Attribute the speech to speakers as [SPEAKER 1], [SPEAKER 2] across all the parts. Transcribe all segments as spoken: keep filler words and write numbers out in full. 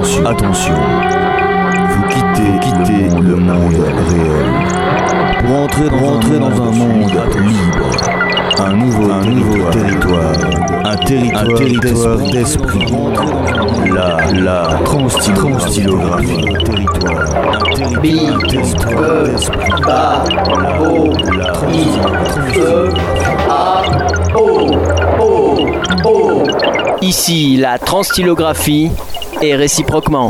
[SPEAKER 1] attention, attention. Vous quittez, quittez le monde réel pour entrer dans, entrer dans un monde libre. Un nouveau, un nouveau territoire, un territoire, un territoire d'esprit. La, la transstylographie. Territoire, un territoire d'esprit.
[SPEAKER 2] Ba, O, I, E, A, O, O, O.
[SPEAKER 3] Ici, la transstylographie et réciproquement.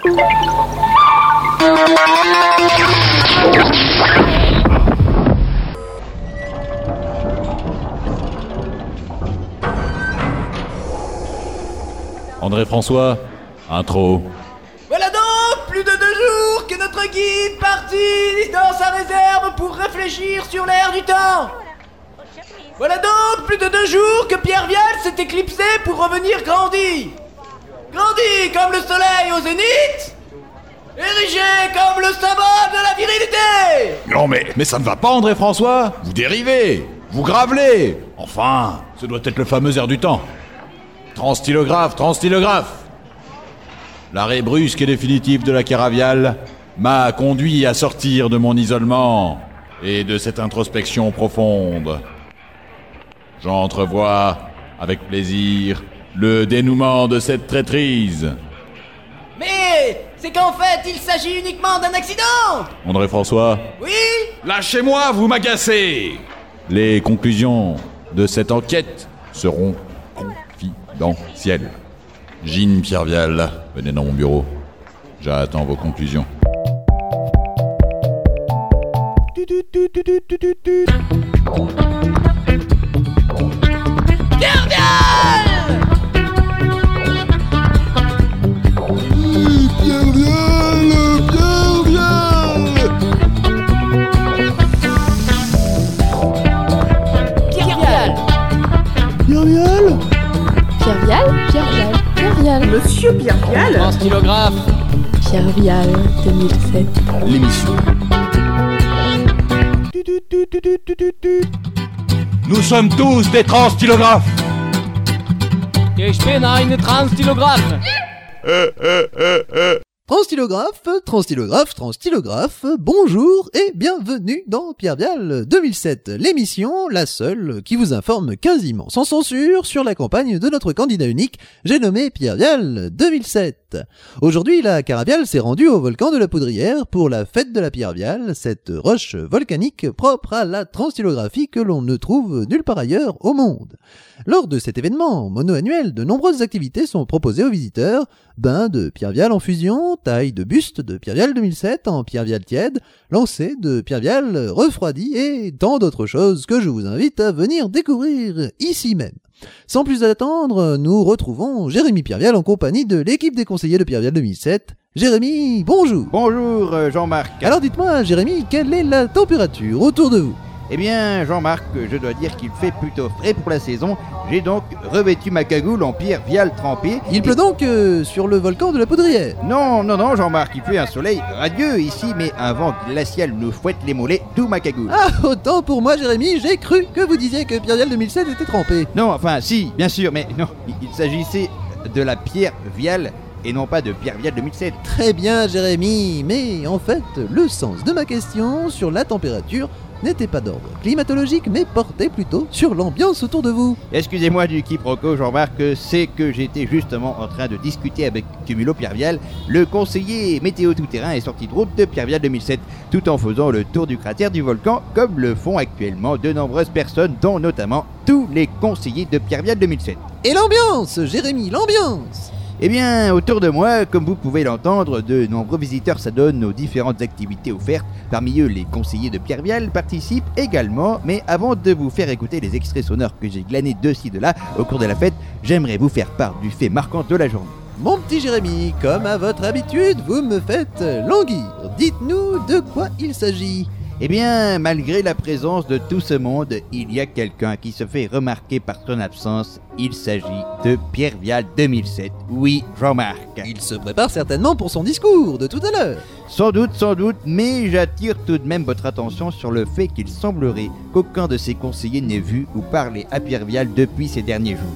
[SPEAKER 4] André François, intro.
[SPEAKER 5] Voilà donc plus de deux jours que notre guide partit dans sa réserve pour réfléchir sur l'air du temps. Voilà donc plus de deux jours que Pierre Vial s'est éclipsé pour revenir grandi. Grandi comme le soleil au zénith, érigé comme le symbole de la virilité.
[SPEAKER 4] Non mais, mais ça ne va pas André François. Vous dérivez, vous gravelez. Enfin, ce doit être le fameux air du temps. Transstylographe, transstylographe. L'arrêt brusque et définitif de la Caraviale m'a conduit à sortir de mon isolement et de cette introspection profonde. J'entrevois avec plaisir le dénouement de cette traîtrise.
[SPEAKER 5] Mais c'est qu'en fait il s'agit uniquement d'un accident.
[SPEAKER 4] André François.
[SPEAKER 5] Oui.
[SPEAKER 4] Lâchez-moi, vous m'agacez. Les conclusions de cette enquête seront confidentielles. Gine Pierre Vial, venez dans mon bureau. J'attends vos conclusions.
[SPEAKER 5] Pierre Vial!
[SPEAKER 6] Pierre Vial! Pierre Vial!
[SPEAKER 5] Pierre Vial!
[SPEAKER 6] Pierre Vial?
[SPEAKER 7] Pierre Vial, Pierre Vial, Pierre Vial.
[SPEAKER 8] Monsieur Pierre Vial?
[SPEAKER 3] Transstylographe.
[SPEAKER 7] Pierre Vial, deux mille sept.
[SPEAKER 1] L'émission.
[SPEAKER 4] Nous sommes tous des transstylographes.
[SPEAKER 3] Ich bin eine Transstylographe.
[SPEAKER 9] Transstylographe, transstylographe, transstylographe, bonjour et bienvenue dans Pierre Vial deux mille sept, l'émission, la seule qui vous informe quasiment sans censure sur la campagne de notre candidat unique, j'ai nommé Pierre Vial deux mille sept. Aujourd'hui, la Caraviale s'est rendue au volcan de la Poudrière pour la fête de la Pierre Vial, cette roche volcanique propre à la transstylographie que l'on ne trouve nulle part ailleurs au monde. Lors de cet événement mono-annuel, de nombreuses activités sont proposées aux visiteurs, bain de Pierre Vial en fusion, taille de buste de Pierre Vial deux mille sept en Pierre Vial tiède, lancer de Pierre Vial refroidi et tant d'autres choses que je vous invite à venir découvrir ici même. Sans plus attendre, nous retrouvons Jérémy Pierre Vial en compagnie de l'équipe des conseillers de Pierre Vial deux mille sept. Jérémy, bonjour.
[SPEAKER 10] Bonjour euh, Jean-Marc.
[SPEAKER 9] Alors dites-moi Jérémy, quelle est la température autour de vous ?
[SPEAKER 10] Eh bien Jean-Marc, je dois dire qu'il fait plutôt frais pour la saison. J'ai donc revêtu ma cagoule en Pierre Vial trempée.
[SPEAKER 9] Il pleut donc euh, sur le volcan de la Poudrière ?
[SPEAKER 10] Non, non, non Jean-Marc, il fait un soleil radieux ici, mais un vent glacial nous fouette les mollets, d'où ma cagoule.
[SPEAKER 9] Ah, autant pour moi Jérémy, j'ai cru que vous disiez que Pierre Vial deux mille sept était trempé.
[SPEAKER 10] Non, enfin si, bien sûr, mais non, il, il s'agissait de la Pierre Vial et non pas de Pierre Vial deux mille sept.
[SPEAKER 9] Très bien Jérémy, mais en fait, le sens de ma question sur la température n'était pas d'ordre climatologique, mais portait plutôt sur l'ambiance autour de vous.
[SPEAKER 10] Excusez-moi du quiproquo, Jean-Marc, c'est que j'étais justement en train de discuter avec Cumulo Pierre Vial, le conseiller météo tout-terrain et sortie de route de Pierre Vial deux mille sept, tout en faisant le tour du cratère du volcan, comme le font actuellement de nombreuses personnes, dont notamment tous les conseillers de Pierre Vial deux mille sept.
[SPEAKER 9] Et l'ambiance, Jérémy, l'ambiance!
[SPEAKER 10] Eh bien, autour de moi, comme vous pouvez l'entendre, de nombreux visiteurs s'adonnent aux différentes activités offertes. Parmi eux, les conseillers de Pierre Vial participent également. Mais avant de vous faire écouter les extraits sonores que j'ai glanés de ci de là au cours de la fête, j'aimerais vous faire part du fait marquant de la journée.
[SPEAKER 9] Mon petit Jérémy, comme à votre habitude, vous me faites languir. Dites-nous de quoi il s'agit.
[SPEAKER 10] Eh bien, malgré la présence de tout ce monde, il y a quelqu'un qui se fait remarquer par son absence. Il s'agit de Pierre Vial deux mille sept. Oui, Jean-Marc.
[SPEAKER 9] Il se prépare certainement pour son discours de tout à l'heure.
[SPEAKER 10] Sans doute, sans doute, mais j'attire tout de même votre attention sur le fait qu'il semblerait qu'aucun de ses conseillers n'ait vu ou parlé à Pierre Vial depuis ces derniers jours.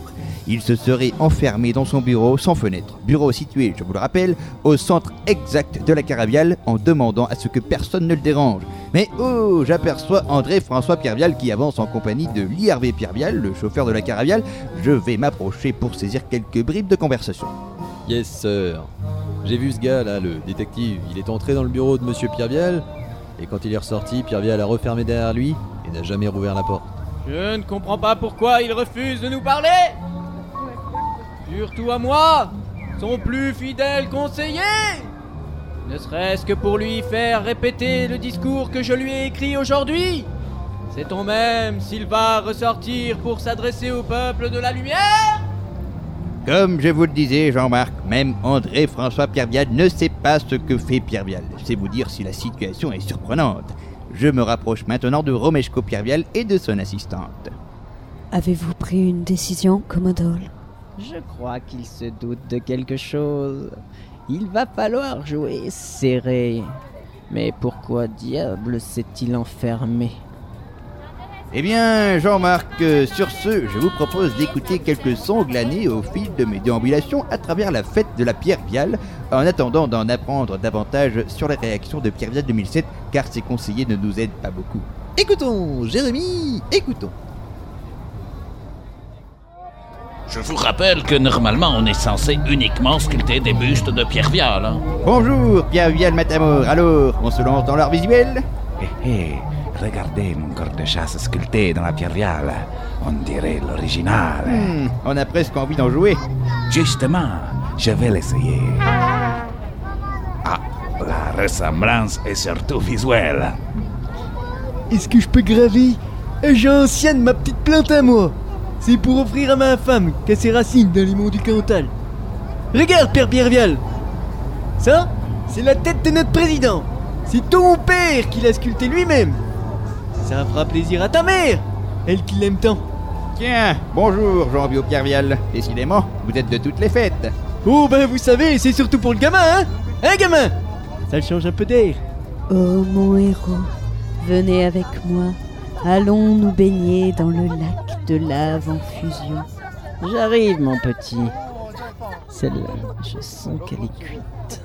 [SPEAKER 10] il se serait enfermé dans son bureau sans fenêtre. Bureau situé, je vous le rappelle, au centre exact de la Carabiale, en demandant à ce que personne ne le dérange. Mais oh, j'aperçois André-François Pierre-Vial qui avance en compagnie de l'I R V Pierre-Vial, le chauffeur de la Carabiale. Je vais m'approcher pour saisir quelques bribes de conversation.
[SPEAKER 8] Yes, sir. J'ai vu ce gars là, le détective. Il est entré dans le bureau de Monsieur Pierre-Vial, et quand il est ressorti, Pierre-Vial a refermé derrière lui et n'a jamais rouvert la porte.
[SPEAKER 3] Je ne comprends pas pourquoi il refuse de nous parler. Surtout à moi, son plus fidèle conseiller. Ne serait-ce que pour lui faire répéter le discours que je lui ai écrit aujourd'hui. Sait-on même s'il va ressortir pour s'adresser au peuple de la lumière?
[SPEAKER 10] Comme je vous le disais, Jean-Marc, même André-François Pierre-Vial ne sait pas ce que fait Pierre-Vial. C'est vous dire si la situation est surprenante. Je me rapproche maintenant de Romeshko Pierre-Vial et de son assistante.
[SPEAKER 11] Avez-vous pris une décision, Commodore?
[SPEAKER 3] Je crois qu'il se doute de quelque chose. Il va falloir jouer serré. Mais pourquoi diable s'est-il enfermé?
[SPEAKER 10] Eh bien, Jean-Marc, euh, sur ce, je vous propose d'écouter quelques sons glanés au fil de mes déambulations à travers la fête de la Pierre-Vial, en attendant d'en apprendre davantage sur la réaction de Pierre-Vial deux mille sept, car ses conseillers ne nous aident pas beaucoup.
[SPEAKER 9] Écoutons, Jérémy, écoutons.
[SPEAKER 12] Je vous rappelle que normalement on est censé uniquement sculpter des bustes de Pierre-Vial. Hein.
[SPEAKER 10] Bonjour, Pierre-Vial Matamor, alors, on se lance dans l'art visuel?
[SPEAKER 13] Eh eh, regardez mon corps de chasse sculpté dans la Pierre-Vial. On dirait l'original.
[SPEAKER 10] Hmm, on a presque envie d'en jouer.
[SPEAKER 13] Justement, je vais l'essayer. Ah, la ressemblance est surtout visuelle.
[SPEAKER 5] Est-ce que je peux graver un genre ancien de ma petite plante à moi? C'est pour offrir à ma femme qui a ses racines dans les monts du Cantal. Regarde, Père Pierre-Vial. Ça, c'est la tête de notre président. C'est ton père qui l'a sculpté lui-même. Ça fera plaisir à ta mère, elle qui l'aime tant.
[SPEAKER 10] Tiens, bonjour Jean-Bio Pierre-Vial. Décidément, vous êtes de toutes les fêtes.
[SPEAKER 5] Oh ben vous savez, c'est surtout pour le gamin, hein. Hein gamin? Ça le change un peu d'air.
[SPEAKER 11] Oh mon héros, venez avec moi. Allons nous baigner dans le lac de lave en fusion.
[SPEAKER 3] J'arrive, mon petit. Celle-là, je sens qu'elle est cuite.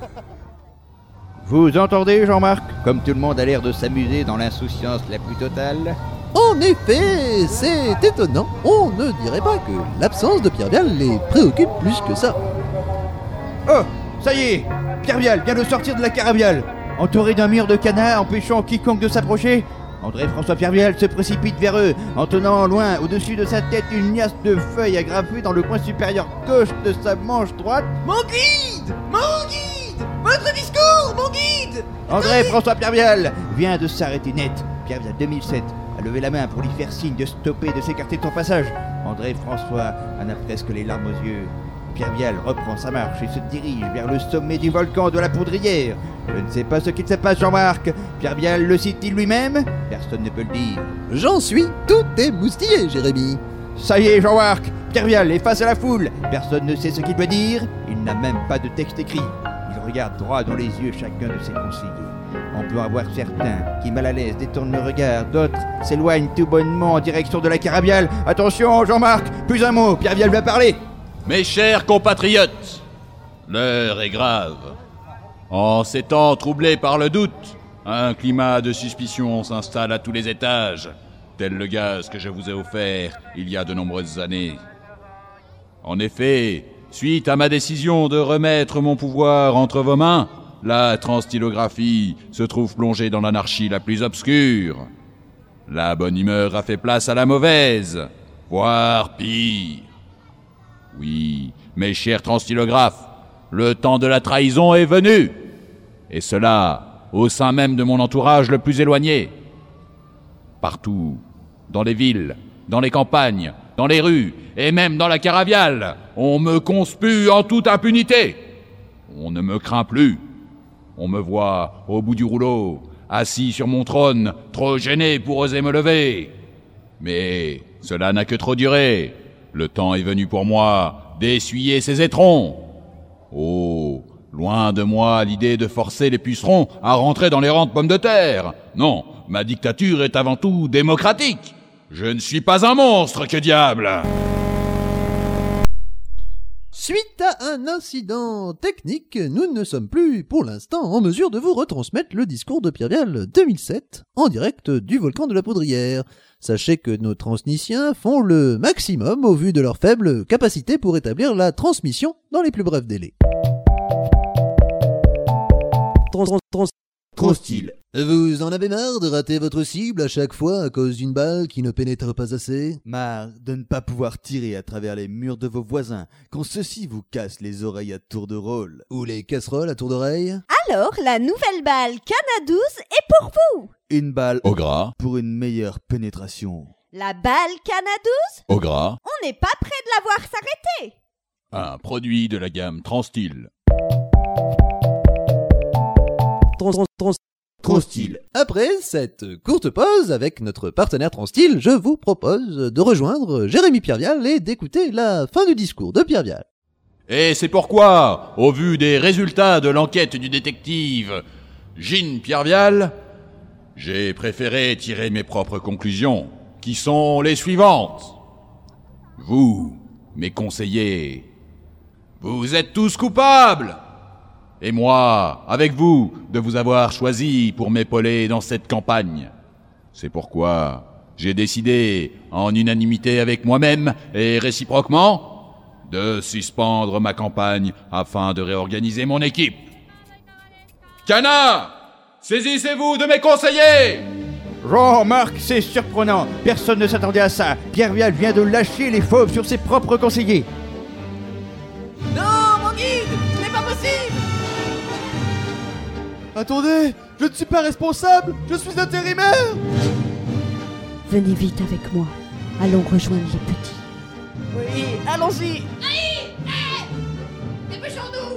[SPEAKER 10] Vous entendez, Jean-Marc? Comme tout le monde a l'air de s'amuser dans l'insouciance la plus totale.
[SPEAKER 9] En effet, c'est étonnant. On ne dirait pas que l'absence de Pierre-Vial les préoccupe plus que ça.
[SPEAKER 10] Oh, ça y est, Pierre-Vial vient de sortir de la Carabiale. Entouré d'un mur de canards empêchant quiconque de s'approcher, André-François Pierre-Vial se précipite vers eux, en tenant loin au-dessus de sa tête une liasse de feuilles agrafées dans le coin supérieur gauche de sa manche droite.
[SPEAKER 5] Mon guide! Mon guide! Votre discours, mon guide!
[SPEAKER 10] André-François Pierre-Vial vient de s'arrêter net. Pierre-Vial deux mille sept a levé la main pour lui faire signe de stopper et de s'écarter de son passage. André-François en a presque les larmes aux yeux. Pierre-Vial reprend sa marche et se dirige vers le sommet du volcan de la Poudrière. Je ne sais pas ce qu'il se passe, Jean-Marc. Pierre-Vial le cite-t-il lui-même? Personne ne peut le dire.
[SPEAKER 9] J'en suis tout émoustillé, Jérémy.
[SPEAKER 10] Ça y est, Jean-Marc, Pierre-Vial est face à la foule. Personne ne sait ce qu'il veut dire. Il n'a même pas de texte écrit. Il regarde droit dans les yeux chacun de ses conseillers. On peut en voir certains qui, mal à l'aise, détournent le regard. D'autres s'éloignent tout bonnement en direction de la Carabiale. Attention, Jean-Marc, plus un mot, Pierre-Vial va parler.
[SPEAKER 4] Mes chers compatriotes, l'heure est grave. En ces temps troublés par le doute, un climat de suspicion s'installe à tous les étages, tel le gaz que je vous ai offert il y a de nombreuses années. En effet, suite à ma décision de remettre mon pouvoir entre vos mains, la transstylographie se trouve plongée dans l'anarchie la plus obscure. La bonne humeur a fait place à la mauvaise, voire pire. Oui, mes chers transstylographes, le temps de la trahison est venu. Et cela, au sein même de mon entourage le plus éloigné. Partout, dans les villes, dans les campagnes, dans les rues, et même dans la Carabiale, on me conspue en toute impunité. On ne me craint plus. On me voit au bout du rouleau, assis sur mon trône, trop gêné pour oser me lever. Mais cela n'a que trop duré. Le temps est venu pour moi d'essuyer ces étrons. Oh, loin de moi l'idée de forcer les pucerons à rentrer dans les rangs de pommes de terre. Non, ma dictature est avant tout démocratique. Je ne suis pas un monstre, que diable!
[SPEAKER 9] Suite à un incident technique, nous ne sommes plus, pour l'instant, en mesure de vous retransmettre le discours de Pierre Vial deux mille sept, en direct du volcan de la Poudrière. Sachez que nos transniciens font le maximum au vu de leur faible capacité pour établir la transmission dans les plus brefs délais. Trans, trans, trans,
[SPEAKER 1] Transtyle.
[SPEAKER 9] Vous en avez marre de rater votre cible à chaque fois à cause d'une balle qui ne pénètre pas assez?
[SPEAKER 1] Marre de ne pas pouvoir tirer à travers les murs de vos voisins quand ceux-ci vous cassent les oreilles à tour de rôle?
[SPEAKER 9] Ou les casseroles à tour d'oreille?
[SPEAKER 11] Alors, la nouvelle balle Cana douze est pour vous.
[SPEAKER 1] Une balle
[SPEAKER 4] Au gras.
[SPEAKER 1] pour une meilleure pénétration.
[SPEAKER 11] La balle Cana douze,
[SPEAKER 4] Au gras.
[SPEAKER 11] on n'est pas près de la voir s'arrêter.
[SPEAKER 4] Un produit de la gamme Transtyle.
[SPEAKER 9] Trans, trans, trans,
[SPEAKER 1] Transtyle.
[SPEAKER 9] Après cette courte pause avec notre partenaire Transtyle, je vous propose de rejoindre Jérémy Pierre Vial et d'écouter la fin du discours de Pierre Vial.
[SPEAKER 4] Et c'est pourquoi, au vu des résultats de l'enquête du détective Gilles Pierre Vial, j'ai préféré tirer mes propres conclusions, qui sont les suivantes. Vous, mes conseillers, vous êtes tous coupables. Et moi, avec vous, de vous avoir choisi pour m'épauler dans cette campagne. C'est pourquoi j'ai décidé, en unanimité avec moi-même et réciproquement, de suspendre ma campagne afin de réorganiser mon équipe. Cana, saisissez-vous de mes conseillers!
[SPEAKER 10] Jean-Marc, c'est surprenant. Personne ne s'attendait à ça. Pierre Vial vient de lâcher les fauves sur ses propres conseillers.
[SPEAKER 5] Non, mon guide, ce n'est pas possible.
[SPEAKER 6] Attendez, je ne suis pas responsable, je suis intérimaire.
[SPEAKER 11] Venez vite avec moi. Allons rejoindre les petits.
[SPEAKER 5] Oui, allons-y.
[SPEAKER 14] Aïe, hé, dépêchons-nous.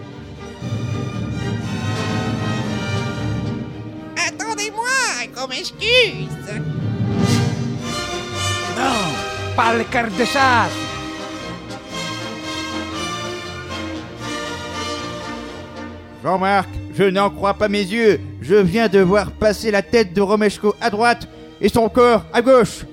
[SPEAKER 15] Attendez-moi, qu'on m'excuse.
[SPEAKER 13] Non, pas le cœur de chasse.
[SPEAKER 10] Jean-Marc, je n'en crois pas mes yeux. Je viens de voir passer la tête de Romeshko à droite et son corps à gauche.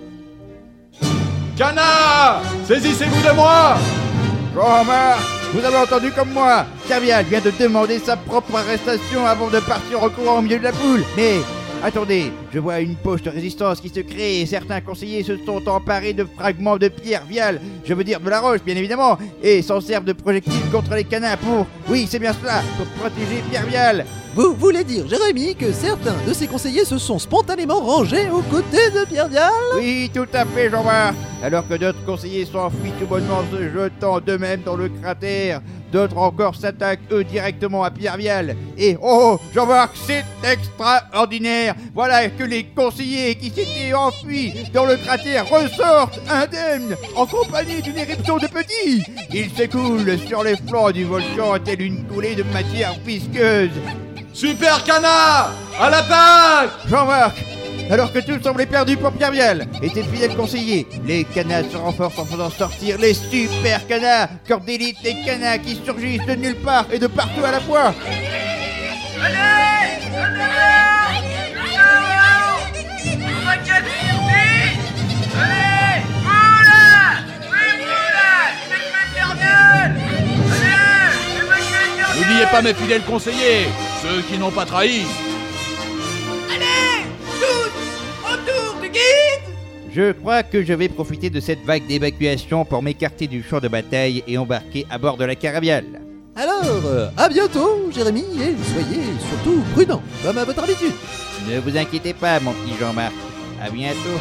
[SPEAKER 4] Cana, saisissez-vous de moi!
[SPEAKER 10] Jean-Marc, vous avez entendu comme moi. Pierre Vial vient de demander sa propre arrestation avant de partir en courant au milieu de la foule. Mais attendez, je vois une poche de résistance qui se crée et certains conseillers se sont emparés de fragments de Pierre Vial, je veux dire de la roche bien évidemment, et s'en servent de projectiles contre les canins pour, oui c'est bien cela, pour protéger Pierre Vial.
[SPEAKER 9] Vous voulez dire, Jérémy, que certains de ses conseillers se sont spontanément rangés aux côtés de Pierre Vial?
[SPEAKER 10] Oui, tout à fait, Jean-Marc. Alors que d'autres conseillers s'enfuient tout bonnement se jetant d'eux-mêmes dans le cratère, d'autres encore s'attaquent eux directement à Pierre Vial. Et oh, Jean-Marc, c'est extraordinaire. Voilà que les conseillers qui s'étaient enfuis dans le cratère ressortent indemnes, en compagnie d'une éruption de petits. Ils s'écoulent sur les flancs du volcan telle une coulée de matière visqueuse.
[SPEAKER 4] Super Cana, à l'attaque!
[SPEAKER 10] Jean-Marc, alors que tout semblait perdu pour Pierre Vial et ses fidèles conseillers, les canards se renforcent en faisant sortir les super canards, corps d'élite des canards qui surgissent de nulle part et de partout à la fois.
[SPEAKER 5] Allez, allez, on va casser, allez, vous là, oui vous là, faites Pierre Vial, allez, évacuez Pierre Vial.
[SPEAKER 4] N'oubliez pas mes fidèles conseillers, ceux qui n'ont pas trahi.
[SPEAKER 5] Allez, tous autour du guide.
[SPEAKER 10] Je crois que je vais profiter de cette vague d'évacuation pour m'écarter du champ de bataille et embarquer à bord de la Carabiale.
[SPEAKER 9] Alors, euh, à bientôt, Jérémy, et soyez surtout prudents, comme à votre habitude.
[SPEAKER 10] Ne vous inquiétez pas, mon petit Jean-Marc. À bientôt.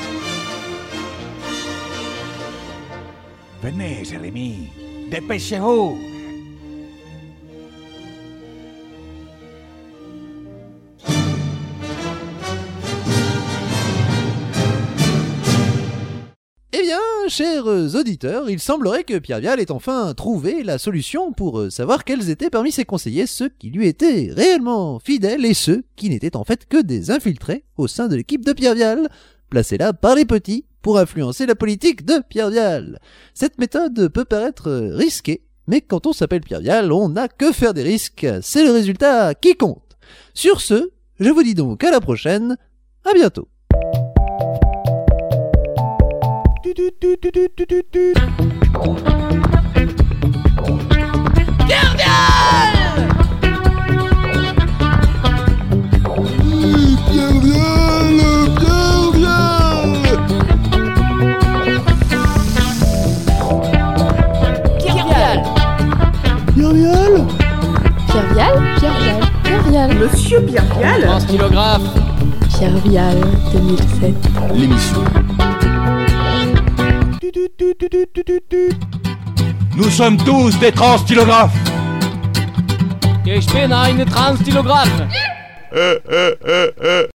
[SPEAKER 13] Venez, Jérémy, dépêchez-vous.
[SPEAKER 9] Eh bien, chers auditeurs, il semblerait que Pierre Vial ait enfin trouvé la solution pour savoir quels étaient parmi ses conseillers ceux qui lui étaient réellement fidèles et ceux qui n'étaient en fait que des infiltrés au sein de l'équipe de Pierre Vial, placés là par les petits pour influencer la politique de Pierre Vial. Cette méthode peut paraître risquée, mais quand on s'appelle Pierre Vial, on n'a que faire des risques, c'est le résultat qui compte. Sur ce, je vous dis donc à la prochaine, à bientôt.
[SPEAKER 6] Du, du, du, du, du, du, du.
[SPEAKER 3] Pierre Vial!
[SPEAKER 6] Pierre Vial, Pierre Vial.
[SPEAKER 3] Pierre Vial!
[SPEAKER 6] Pierre Vial.
[SPEAKER 7] Pierre Vial, Pierre Vial, Pierre Vial.
[SPEAKER 16] Monsieur Pierre Vial.
[SPEAKER 3] En stylographe.
[SPEAKER 7] Pierre Vial deux mille sept.
[SPEAKER 1] L'émission.
[SPEAKER 4] Nous sommes tous des transstylographes.
[SPEAKER 3] Ich bin ein Transstylographe.
[SPEAKER 4] Euh, euh, euh, euh.